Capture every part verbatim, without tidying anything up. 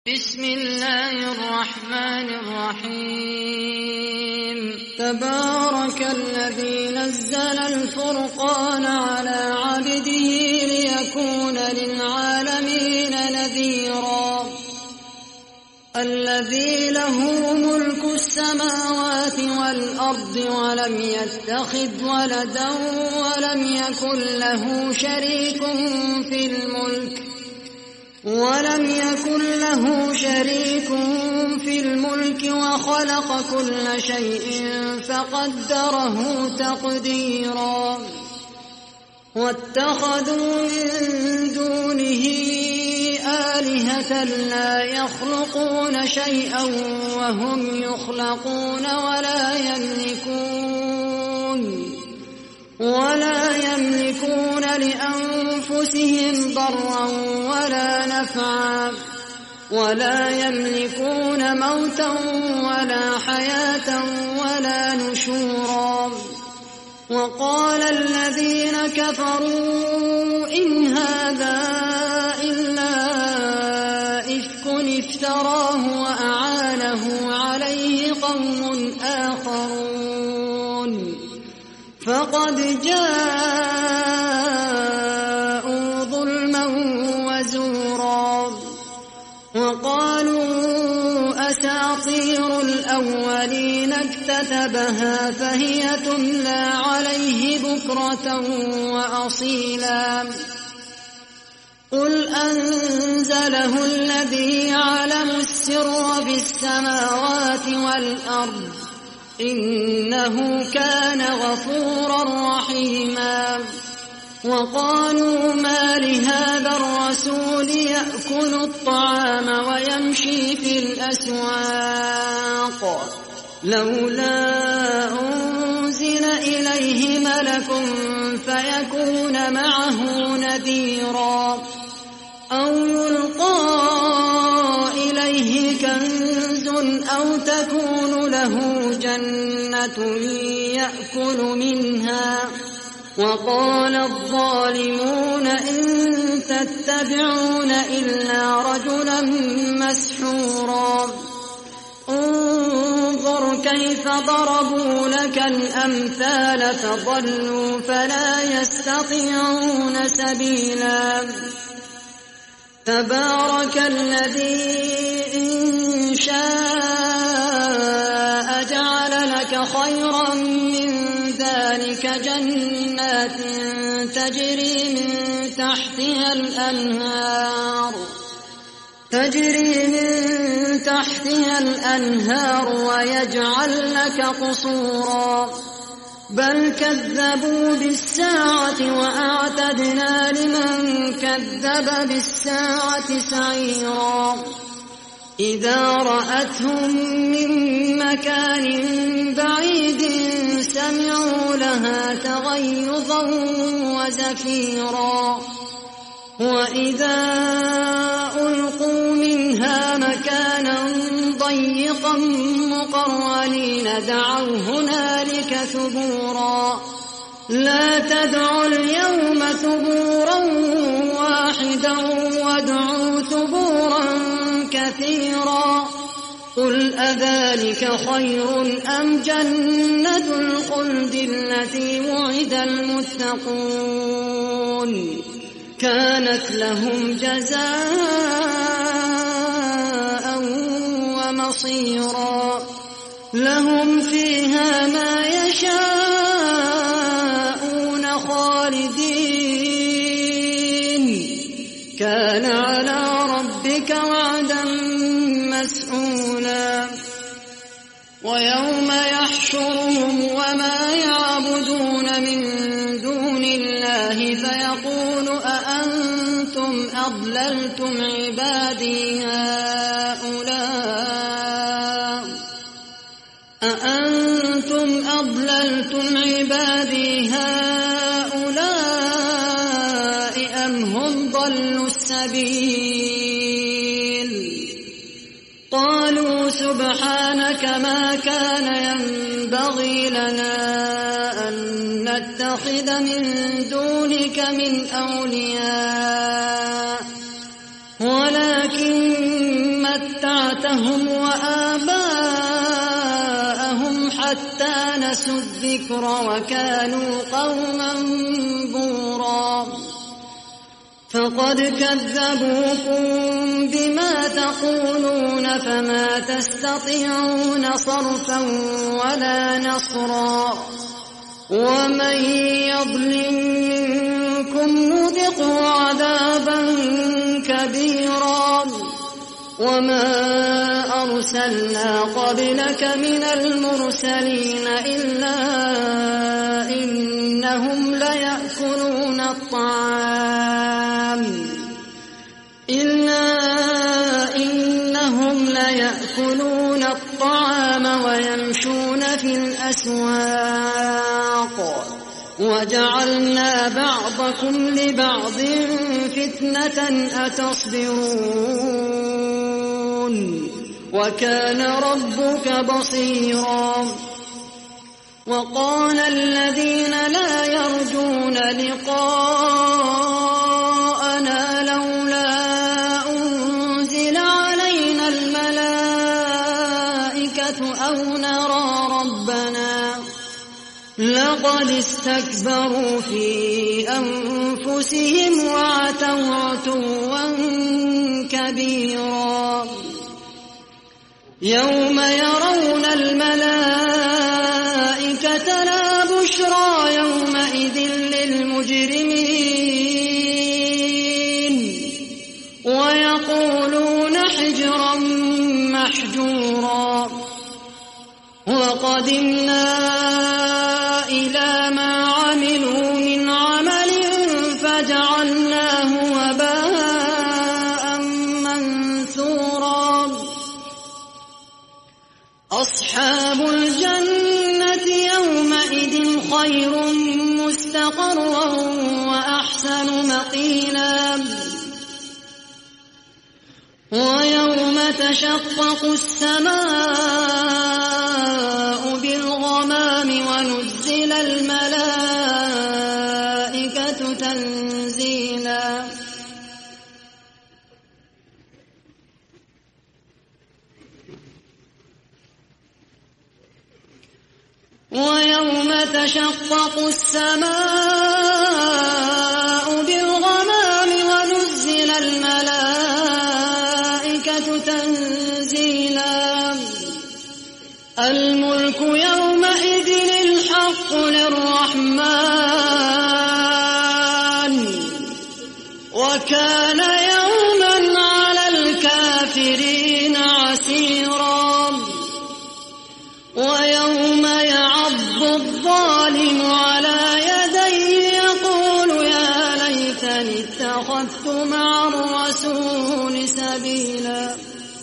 بسم الله الرحمن الرحيم تبارك الذي نزل الفرقان على عبده ليكون للعالمين نذيرا الذي له ملك السماوات والأرض ولم يتخذ ولدا ولم يكن له شريك في الملك ولم يكن له شريك في الملك وخلق كل شيء فقدره تقديرا واتخذوا من دونه آلهة لا يخلقون شيئا وهم يخلقون ولا يملكون ولا يملكون لأنفسهم ضرا ولا نفعا ولا يملكون موتا ولا حياة ولا نشورا وقال الذين كفروا إن هذا إلا إفك افتراه وأعانه عليه قوم آخرون فقد جاءوا ظلما وزورا وقالوا أساطير الأولين اكتتبها فهي تملى عليه بكرة وأصيلا قل أنزله الذي يعلم السر في السماوات والأرض إنه كان غفورا رحيما وقالوا ما لهذا الرسول يأكل الطعام ويمشي في الأسواق لولا أنزل إليه ملك فيكون معه نذيرا أو يلقى إليه كنز أو تكون له جنة يأكل منها وقال الظالمون إن تتبعون إلا رجلا مسحورا انظر كيف ضربوا لك الأمثال فضلوا فلا يستطيعون سبيلا تبارك الذي إن شاء جعل لك خيرا من ذلك جنات تجري من تحتها الأنهار تجري من تحتها الأنهار ويجعل لك قصورا بل كذبوا بالساعة وأعتدنا لمن كذب بالساعة سعيرا إذا رأتهم من مكان بعيد سمعوا لها تغيظا وزفيرا وإذا ألقوا منها مكانا ضيقا مقرنين دعوا هنالك ثبورا لا تدعوا اليوم ثبورا واحدا وادعوا ثبورا كثيرا قل أذلك خير أم جنة الخلد التي وعد المتقون كانت لهم جزاء ومصيرا لهم فيها ما يشاءون خالدين كان على ربك وعدا مسئولا ويوم يحشرهم وما يعبدون من دون الله فيقول أأنتم أضللتم عبادي هؤلاء أأنتم أضللتم عبادي هؤلاء أم هم ضلوا السبيل قالوا سبحانك ما كان ينبغي لنا أن نتخذ من دونك من أولياء ولكن إخوانهم وآباءهم حتى نسوا الذكر وكانوا قوما بورا فقد كذبوكم بما تقولون فما تستطيعون صرفا ولا نصرا ومن يظلم منكم نذقه عذابا كبيرا وما أرسلنا قبلك من المرسلين إلا إنهم ليأكلون الطعام إلا إنهم ليأكلون الطعام ويمشون في الأسواق وجعلنا بعضكم لبعض فتنة أتصبرون وكان ربك بصيرا وقال الذين لا يرجون لقاءنا لولا أنزل علينا الملائكة أو نرى ربنا لقد استكبروا في أنفسهم وعتوا عتوا كبيرا يوم يرون الملائكة لا بشرى يومئذ للمجرمين ويقولون حجرا محجورا وقدمنا إلى ما عملوا من عمل فجعلناه وباء منثورا أصحاب الجنة يومئذ خير مستقرا وأحسن مقيلا ويوم تشقق السماء بالغمام ونزل الملائكة تنزيلا ويوم تشقق السماء بالغمام ونزل الملائكة تنزيلا الملك يومئذ الحق للرحمن وكان يوما على الكافرين عسيرا ويوم يعض الظالم على يديه يقول يا ليتني اتخذت مع الرسول سبيلا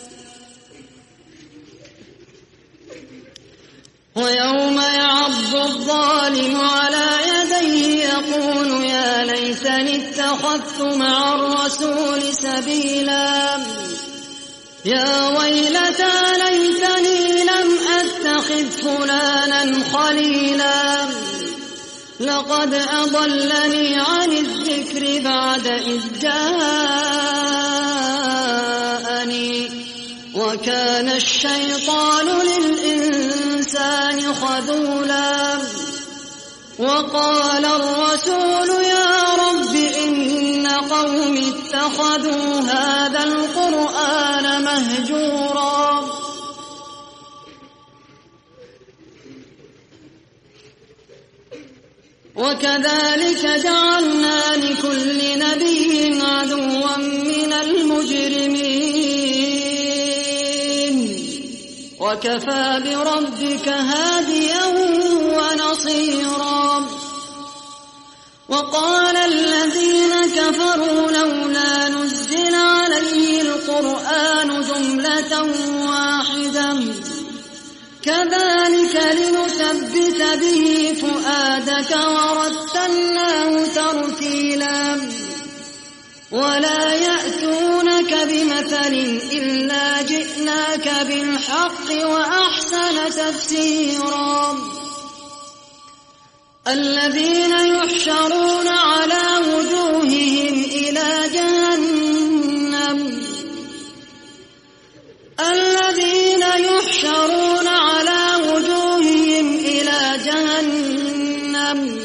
ويوم يعض الظالم على يديه يقول يا ليتني اتخذت مع الرسول سبيلا يا ويلتى ليتني لم أتخذ فلانا خليلا لقد أضلني عن الذكر بعد إذ جاءني وكان الشيطان للإنسان خذولا وقال الرسول يا رب إن قوم اتخذوا هذا القرآن مهجورا وكذلك جعلنا لكل نبي عدوا من المجرمين وكفى بربك هاديا ونصيرا وقال الذين كفروا لولا نزل عليه القرآن جملة واحدة كذلك لنثبت به فؤادك ورتلناه ترتيلا ولا يأتونك بمثل إلا جئناك بالحق وأحسن تفسيرا الذين يحشرون على وجوههم إلى جهنم يحشرون على وجوههم إلى جهنم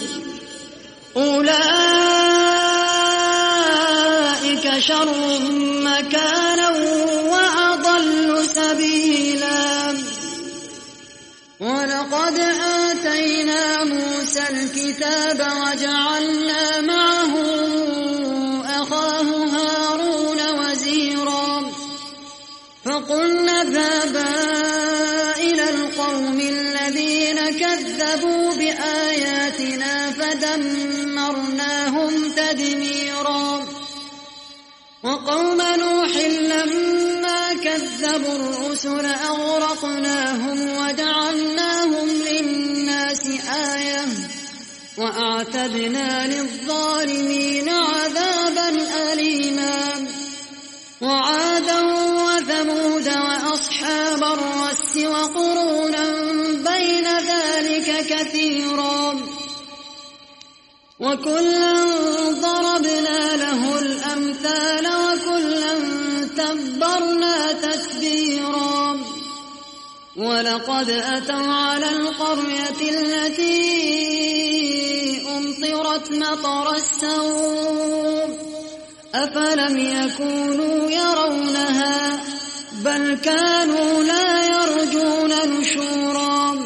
أولئك شر مكانا وأضل سبيلا ولقد آتينا موسى الكتاب وجعلنا معه أخاه هارون وزيرا فقلنا اذهبا إلى القوم الذين كذبوا بآياتنا فدمرناهم تدميرا وقوم نوح لما كذبوا الرسل أغرقناهم وجعلناهم للناس آية وأعتدنا للظالمين عذابا أليما وعادا وثمود وأصحاب الرس وقرونا بين ذلك كثيرا وكلا ضربنا له الأمثال وكلا تبرنا تتبيرا ولقد أتوا على القرية التي أمطرت مطر السوء أفلم يكونوا يرونها بل كانوا لا يرجون نشورا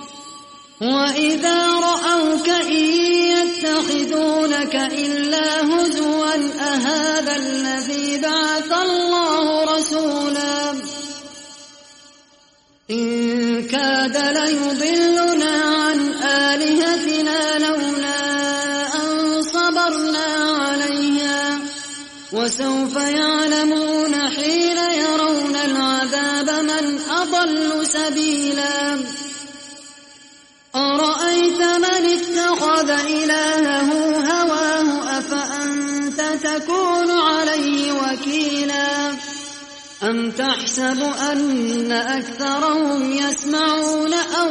وإذا رأوك إن يتخذونك إلا هزوا أهذا الذي بعث الله رسولا إن كاد ليضلنا عن آلهتنا لولا أن صبرنا عليها وسوف يعلمون حين يرون العذاب من أضل سبيلا أرأيت من اتخذ إلهه هواه أفأنت تكون عليه وكيلا أم تحسب أن أكثرهم يسمعون أو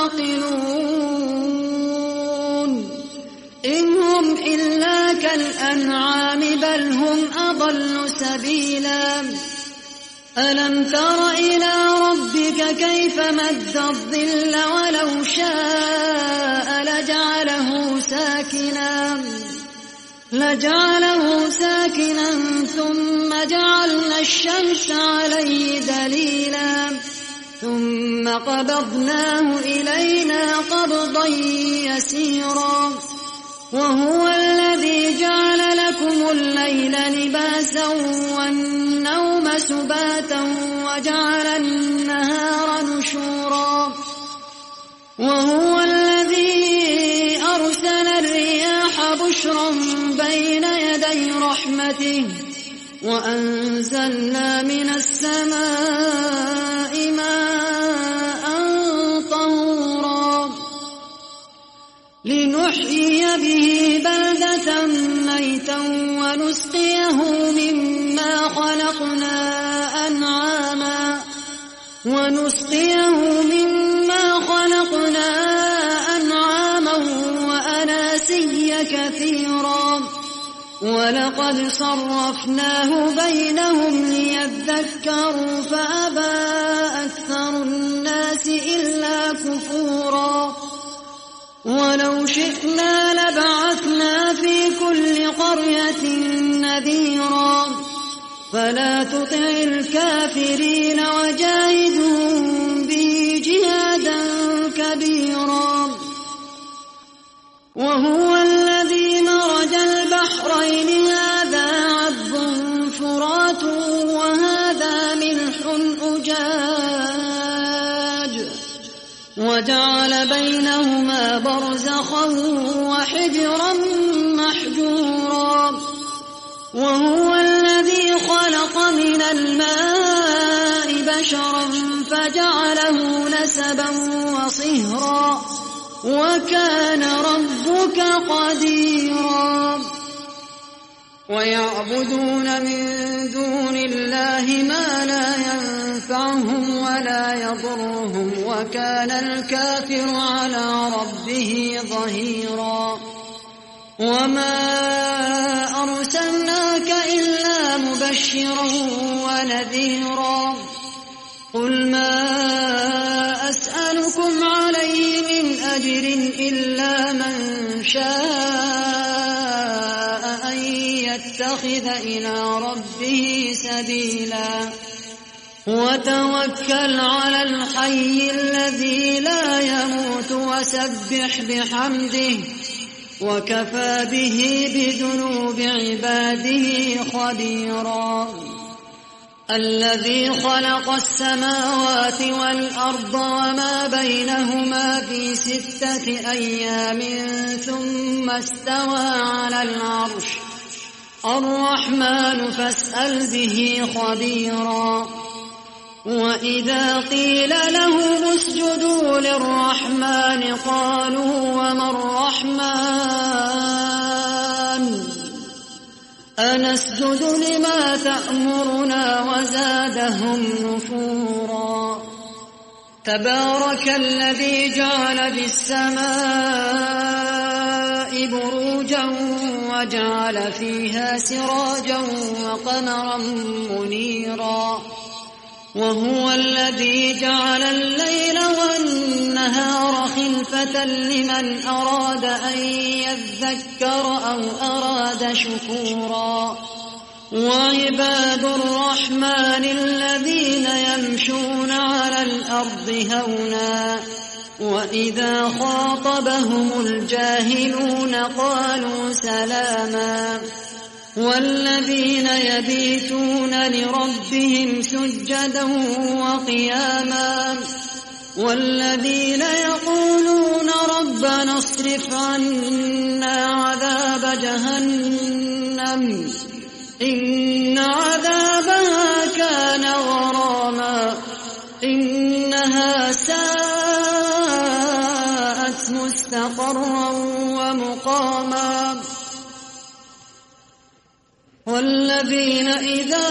يعقلون إن هم إلا كالأنعام بل هم أضل سبيلا ألم تر إلى ربك كيف مد الظل ولو شاء لجعله ساكنا لجعله ساكنا ثم جعلنا الشمس عليه دليلا ثم قبضناه إلينا قبضا يسيرا وهو الذي جعل لكم الليل لباسا والنوم سباتا وجعل النهار نشورا وهو الذي أرسل الرياح بشرا بين يدي رحمته وأنزلنا من السماء ماء طهورا لنحيي به بلدة ميتا ونسقيه مما خلقنا أنعاما ونسقيه مما خلقنا أنعاما وأناسيا كثيرا ولقد صرفناه بينهم ليذكروا فأبى أكثر الناس إلا كفورا ولو شئنا لبعثنا في كل قرية نذيرا فلا تطع الكافرين وجاهدهم به جهادا كبيرا وهو الذي مرج البحرين هذا عذب فرات وهذا ملح أجاج وجعل بينهما برزخا وحجرا محجورا وهو الذي خلق من الماء بشرا فجعله نسبا وصهرا وكان ربك قديرا ويعبدون من دون الله ما لا ينفعهم ولا يضرهم وكان الكافر على ربه ظهيرا وما أرسلناك إلا مبشرا ونذيرا قل ما سبيلا وتوكل على الحي الذي لا يموت وسبح بحمده وكفى به بذنوب عباده خبيرا الذي خلق السماوات والأرض وما بينهما في ستة أيام ثم استوى على العرش الرحمن فاسأل به خبيرا وإذا قيل لهم اسجدوا للرحمن قالوا وما الرحمن أنسجد لما تأمرنا وزادهم نفورا تبارك الذي جعل في السماء بروجا وجعل فيها سراجا وقمرا منيرا وهو الذي جعل الليل والنهار خلفة لمن أراد أن يذكر أو أراد شكورا وعباد الرحمن الذين يمشون على الأرض هونا وإذا خاطبهم الجاهلون قالوا سلاما والذين يبيتون لربهم سجدا وقياما والذين يقولون ربنا اصرف عنا عذاب جهنم إن عذابها كان غراما إنها ساءت مستقرا ومقاما والذين إذا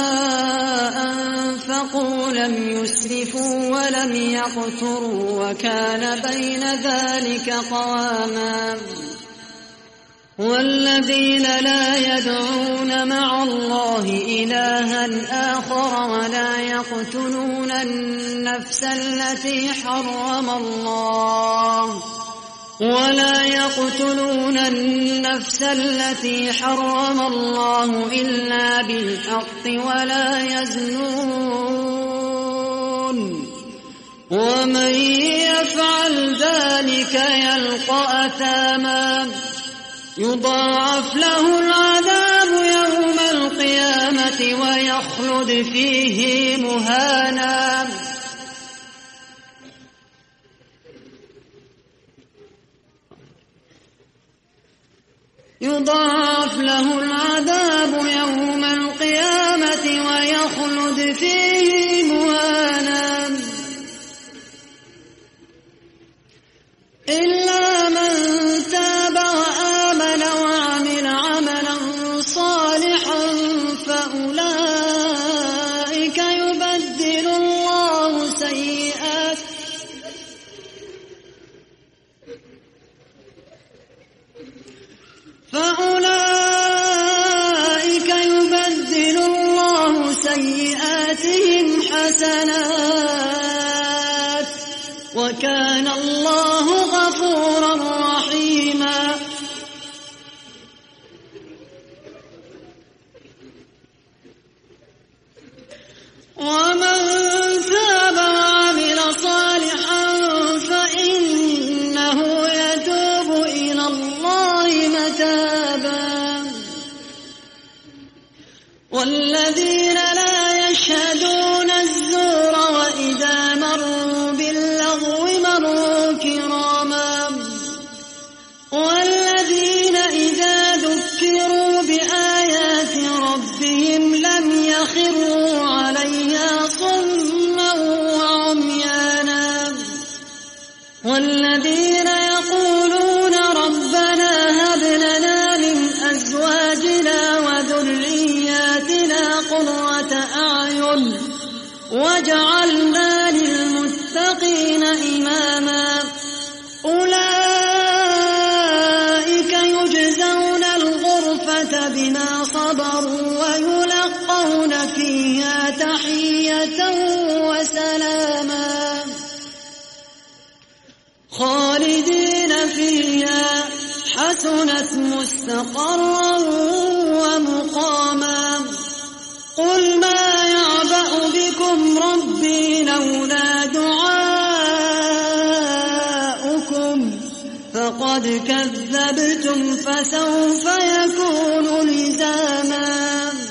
أنفقوا لم يسرفوا ولم يقتروا وكان بين ذلك قواما والذين لا يدعون مع الله إلها آخر ولا يقتلون النفس التي حرم الله ولا يقتلون النفس التي حرم الله إلا بالحق ولا يزنون ومن يفعل ذلك يلقى أثاما يضاعف له العذاب يوم القيامة ويخلد فيه مهانا يضاعف له العذاب يوم القيامة ويخلد فيه مهانا إلا من تاب وآمن وعمل عملا صالحا فأولئك يبدل الله سيئات فأولئك يبدل الله سيئاتهم حسنات وكان الله غفورا رحيما ومن تاب وعمل صالحا فإنه يتوب إلى الله متابا والذين لا يشهدون الزور وإذا مروا باللغو مروا كراما والذين إذا ذكروا بآيات ربهم لم يخروا عليها صما وعميانا والذين يقولون ربنا هب لنا من أزواجنا وذرياتنا قرة أعين واجعلنا للمتقين إماما أولئك يجزون الغرفة بما صبروا ويلقون فيها تحية وسلاما خالدين فيها حسنت مستقرا ومقاما قل ما فقد كذبتم فسوف يكون لزاما